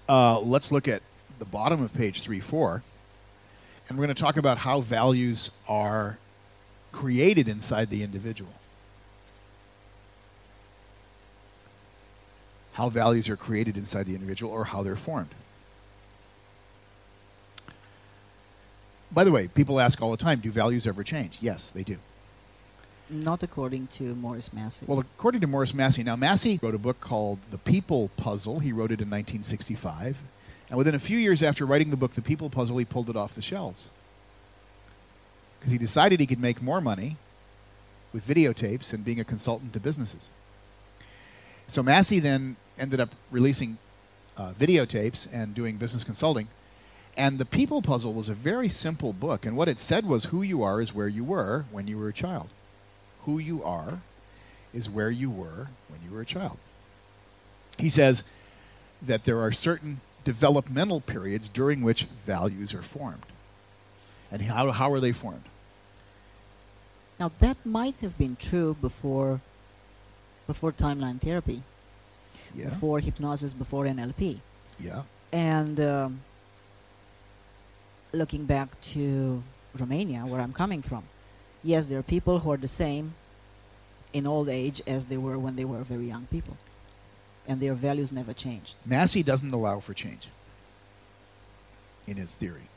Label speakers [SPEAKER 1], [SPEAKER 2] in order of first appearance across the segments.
[SPEAKER 1] Let's look at the bottom of page 3-4, and we're going to talk about how values are created inside the individual. How values are created inside the individual, or how they're formed. By the way, people ask all the time, do values ever change? Yes, they do.
[SPEAKER 2] Not according to Morris Massey.
[SPEAKER 1] Well, according to Morris Massey, now Massey wrote a book called The People Puzzle. He wrote it in 1965. And within a few years after writing the book, The People Puzzle, he pulled it off the shelves. Because he decided he could make more money with videotapes and being a consultant to businesses. So Massey then ended up releasing videotapes and doing business consulting. And The People Puzzle was a very simple book. And what it said was, who you are is where you were when you were a child. Who you are is where you were when you were a child. He says that there are certain developmental periods during which values are formed. And how are they formed?
[SPEAKER 2] Now, that might have been true before timeline therapy,
[SPEAKER 1] Yeah.
[SPEAKER 2] before hypnosis, before NLP.
[SPEAKER 1] Yeah.
[SPEAKER 2] And looking back to Romania, where I'm coming from, yes, there are people who are the same in old age as they were when they were very young people. And their values never changed.
[SPEAKER 1] Massey doesn't allow for change in his theory.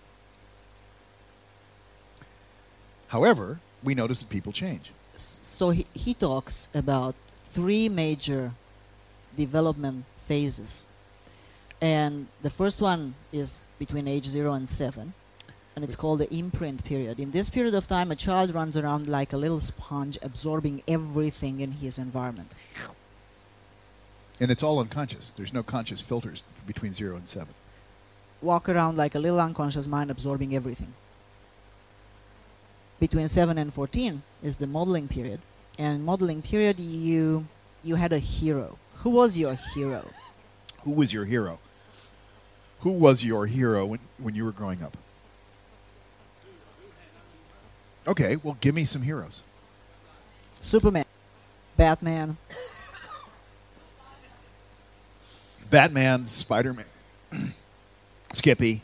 [SPEAKER 1] However, we notice that people change.
[SPEAKER 2] So he talks about 3 major development phases. And the first one is between age 0 and 7. And it's called the imprint period. In this period of time, a child runs around like a little sponge, absorbing everything in his environment.
[SPEAKER 1] And it's all unconscious. There's no conscious filters between 0 and 7.
[SPEAKER 2] Walk around like a little unconscious mind, absorbing everything. Between 7 and 14 is the modeling period. And in modeling period, you had a hero. Who was your hero?
[SPEAKER 1] Who was your hero? Who was your hero when you were growing up? Okay, well, give me some heroes.
[SPEAKER 2] Superman, Batman,
[SPEAKER 1] Batman, Spider-Man, Skippy,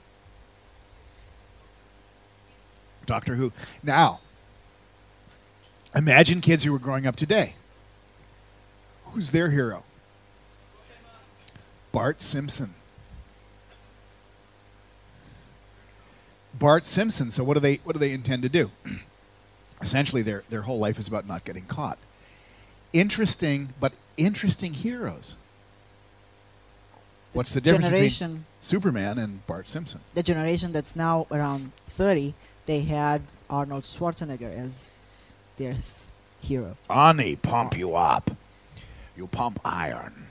[SPEAKER 1] Doctor Who. Now, imagine kids who were growing up today. Who's their hero? Bart Simpson. Bart Simpson. So what do they intend to do? Essentially, their whole life is about not getting caught. Interesting heroes. What's the difference between Superman and Bart Simpson?
[SPEAKER 2] The generation that's now around 30, they had Arnold Schwarzenegger as their hero.
[SPEAKER 1] Ani, pump you up. You pump iron.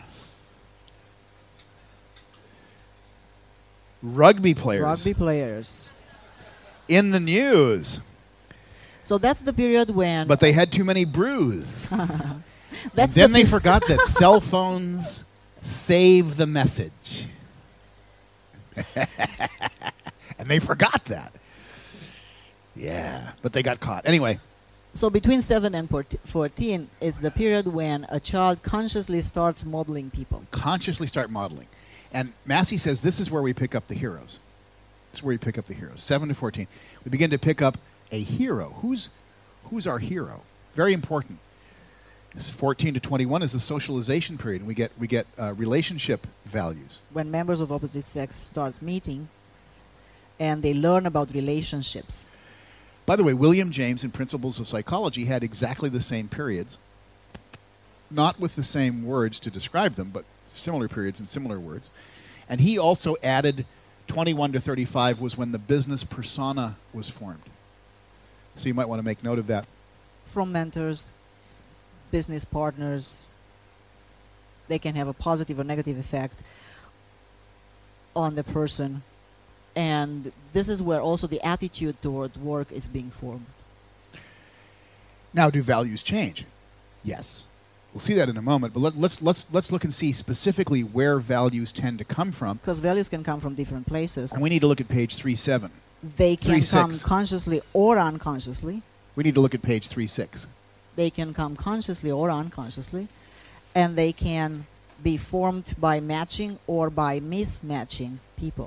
[SPEAKER 1] Rugby players. In the news.
[SPEAKER 2] So that's the period when...
[SPEAKER 1] But they had too many brews.
[SPEAKER 2] That's
[SPEAKER 1] then they forgot that cell phones save the message. And they forgot that. Yeah, but they got caught. Anyway.
[SPEAKER 2] So between 7 and 14 is the period when a child consciously starts modeling people.
[SPEAKER 1] Consciously start modeling. And Massey says this is where we pick up the heroes. This is where we pick up the heroes. 7 to 14. We begin to pick up a hero. Who's our hero? Very important. 14 to 21 is the socialization period, and we get relationship values.
[SPEAKER 2] When members of opposite sex start meeting, and they learn about relationships.
[SPEAKER 1] By the way, William James in Principles of Psychology had exactly the same periods, not with the same words to describe them, but similar periods and similar words. And he also added 21 to 35 was when the business persona was formed. So you might want to make note of that.
[SPEAKER 2] From mentors, business partners, they can have a positive or negative effect on the person. And this is where also the attitude toward work is being formed.
[SPEAKER 1] Now, do values change? Yes. We'll see that in a moment, but let's look and see specifically where values tend to come from.
[SPEAKER 2] Because values can come from different places.
[SPEAKER 1] And we need to look at page 3.7.
[SPEAKER 2] They can come consciously or unconsciously.
[SPEAKER 1] We need to look at page 3.6.
[SPEAKER 2] They can come consciously or unconsciously, and they can be formed by matching or by mismatching people.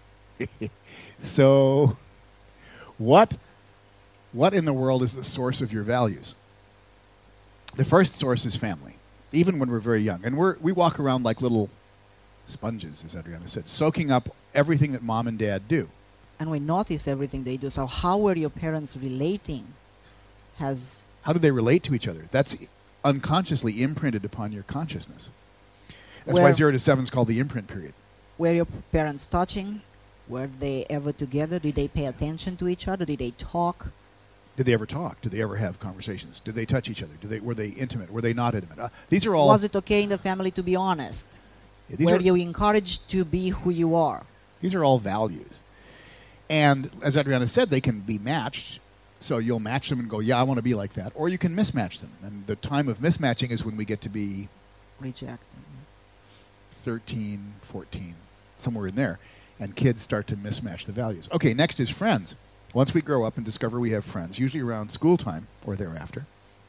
[SPEAKER 1] So, what in the world is the source of your values? The first source is family, even when we're very young. And we walk around like little sponges, as Adriana said, soaking up everything that mom and dad do.
[SPEAKER 2] And we notice everything they do. So how were your parents relating?
[SPEAKER 1] How do they relate to each other? That's unconsciously imprinted upon your consciousness. That's why 0 to 7 is called the imprint period.
[SPEAKER 2] Were your parents touching? Were they ever together? Did they pay attention to each other? Did they talk?
[SPEAKER 1] Did they ever talk? Did they ever have conversations? Did they touch each other? Were they intimate? Were they not intimate? These are all...
[SPEAKER 2] Was it okay in the family to be honest?
[SPEAKER 1] Yeah,
[SPEAKER 2] were you encouraged to be who you are?
[SPEAKER 1] These are all values. And as Adriana said, they can be matched. So you'll match them and go, yeah, I want to be like that. Or you can mismatch them. And the time of mismatching is when we get to be...
[SPEAKER 2] Rejected.
[SPEAKER 1] 13, 14, somewhere in there. And kids start to mismatch the values. Okay, next is friends. Once we grow up and discover we have friends, usually around school time or thereafter.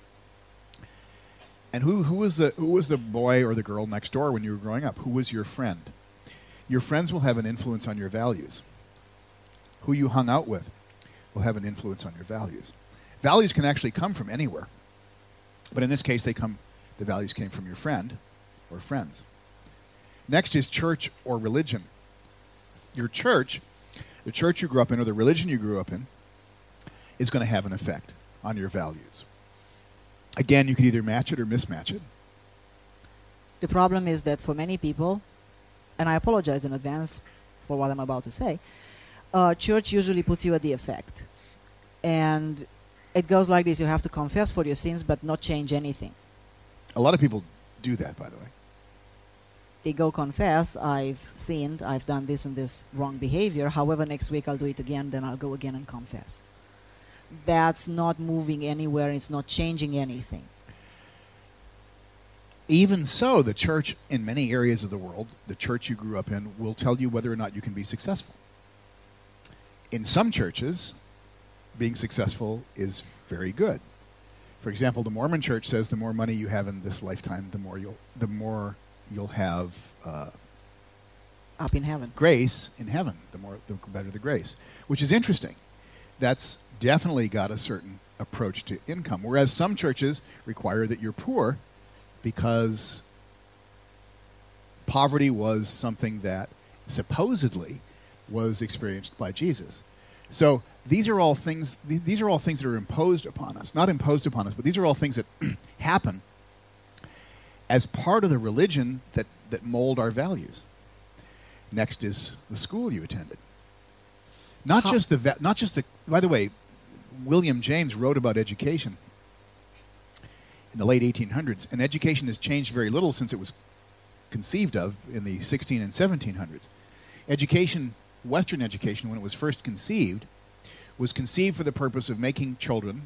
[SPEAKER 1] And who was the boy or the girl next door when you were growing up? Who was your friend? Your friends will have an influence on your values. Who you hung out with will have an influence on your values. Values can actually come from anywhere. But in this case, the values came from your friend or friends. Next is church or religion. Your church, the church you grew up in or the religion you grew up in, is going to have an effect on your values. Again, you can either match it or mismatch it.
[SPEAKER 2] The problem is that for many people, and I apologize in advance for what I'm about to say, church usually puts you at the effect. And it goes like this: you have to confess for your sins but not change anything.
[SPEAKER 1] A lot of people do that, by the way.
[SPEAKER 2] They go confess, I've sinned, I've done this and this wrong behavior, however next week I'll do it again, then I'll go again and confess. That's not moving anywhere, it's not changing anything.
[SPEAKER 1] Even so, the church in many areas of the world, the church you grew up in, will tell you whether or not you can be successful. In some churches, being successful is very good. For example, the Mormon church says the more money you have in this lifetime, the more you'll have
[SPEAKER 2] up in heaven.
[SPEAKER 1] Grace in heaven. The better the grace, which is interesting. That's definitely got a certain approach to income. Whereas some churches require that you're poor because poverty was something that supposedly was experienced by Jesus. So these are all things. These are all things that are imposed upon us. Not imposed upon us, but these are all things that happen as part of the religion that mold our values. Next is the school you attended. Not just the. By the way, William James wrote about education in the late 1800s, and education has changed very little since it was conceived of in the 16 and 1700s. Education, Western education, when it was first conceived, was conceived for the purpose of making children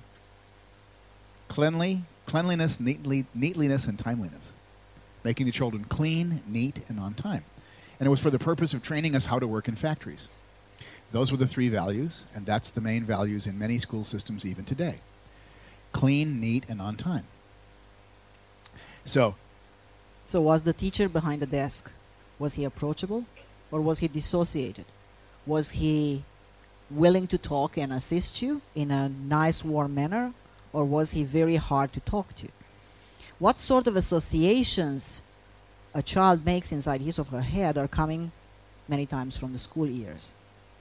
[SPEAKER 1] cleanliness, neatliness, and timeliness. Making the children clean, neat, and on time. And it was for the purpose of training us how to work in factories. Those were the three values, and that's the main values in many school systems even today. Clean, neat, and on time. So
[SPEAKER 2] was the teacher behind the desk, was he approachable or was he dissociated? Was he willing to talk and assist you in a nice, warm manner, or was he very hard to talk to? What sort of associations a child makes inside his or her head are coming many times from the school years.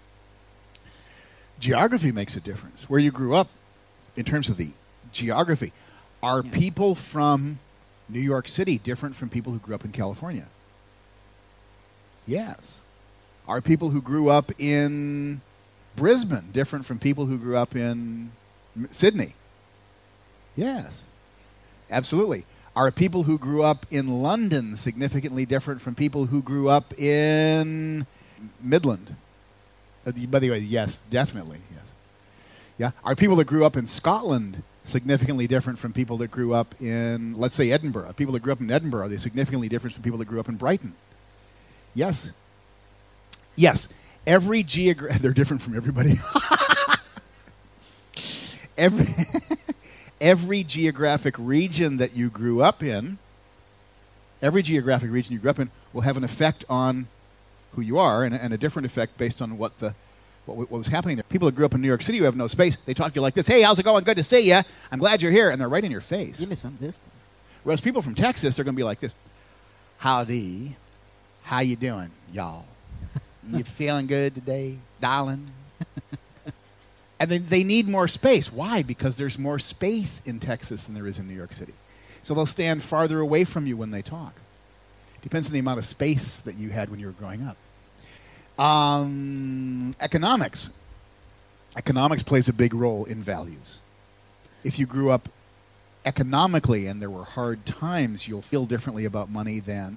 [SPEAKER 1] Geography makes a difference. Where you grew up, in terms of the geography, are people from New York City different from people who grew up in California? Yes. Are people who grew up in Brisbane different from people who grew up in Sydney? Yes. Absolutely. Are people who grew up in London significantly different from people who grew up in Midland? By the way, yes, definitely, yes. Yeah. Are people that grew up in Scotland significantly different from people that grew up in, let's say, Edinburgh? People that grew up in Edinburgh, are they significantly different from people that grew up in Brighton? Yes. Yes. They're different from everybody. Every geographic region that you grew up in Every geographic region you grew up in will have an effect on who you are, and a different effect based on what was happening there. People that grew up in New York City who have no space, they talk to you like this: "Hey, how's it going? Good to see you. I'm glad you're here," and they're right in your face.
[SPEAKER 2] Give me some distance.
[SPEAKER 1] Whereas people from Texas are going to be like this: "Howdy, how you doing, y'all? You feeling good today, darling?" And then they need more space. Why? Because there's more space in Texas than there is in New York City. So they'll stand farther away from you when they talk. Depends on the amount of space that you had when you were growing up. Economics. Economics plays a big role in values. If you grew up economically and there were hard times, you'll feel differently about money than,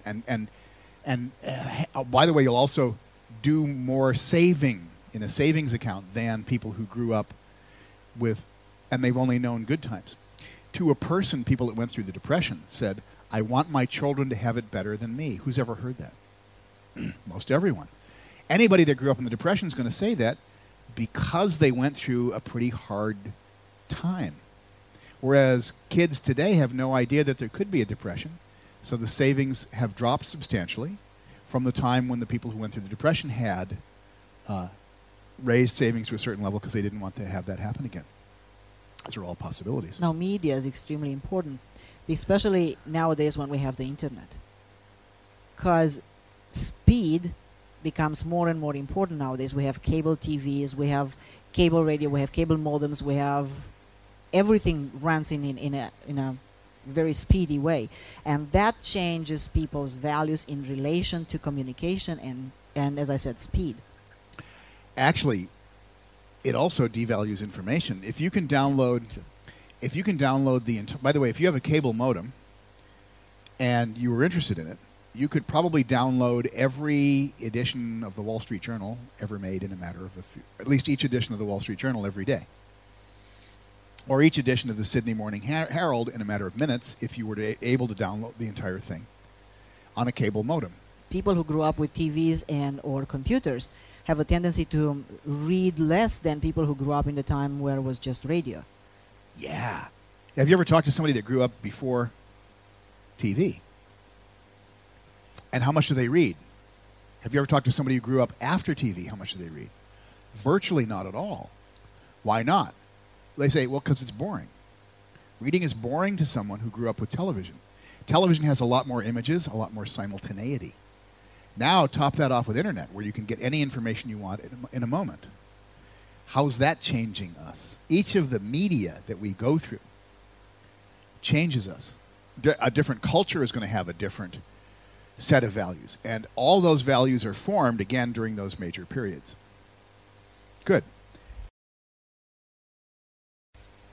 [SPEAKER 1] by the way, you'll also do more saving in a savings account than people who grew up with, and they've only known good times. To a person, people that went through the Depression said, "I want my children to have it better than me." Who's ever heard that? Most everyone. Anybody that grew up in the Depression is going to say that because they went through a pretty hard time. Whereas kids today have no idea that there could be a depression. So the savings have dropped substantially from the time when the people who went through the Depression had raised savings to a certain level because they didn't want to have that happen again. Those are all possibilities.
[SPEAKER 2] Now, media is extremely important, especially nowadays when we have the internet. Because speed becomes more and more important nowadays. We have cable TVs, we have cable radio, we have cable modems, we have everything runs in a very speedy way. And that changes people's values in relation to communication and as I said, speed.
[SPEAKER 1] Actually, it also devalues information. If you can download by the way, if you have a cable modem and you were interested in it, you could probably download every edition of the Wall Street Journal ever made in a matter of at least each edition of the Wall Street Journal every day. Or each edition of the Sydney Morning Herald in a matter of minutes if you were able to download the entire thing on a cable modem.
[SPEAKER 2] People who grew up with TVs or computers have a tendency to read less than people who grew up in the time where it was just radio.
[SPEAKER 1] Yeah. Have you ever talked to somebody that grew up before TV? And how much do they read? Have you ever talked to somebody who grew up after TV? How much do they read? Virtually not at all. Why not? They say, well, because it's boring. Reading is boring to someone who grew up with television. Television has a lot more images, a lot more simultaneity. Now, top that off with internet, where you can get any information you want in a moment. How's that changing us? Each of the media that we go through changes us. A different culture is going to have a different set of values. And all those values are formed, again, during those major periods. Good.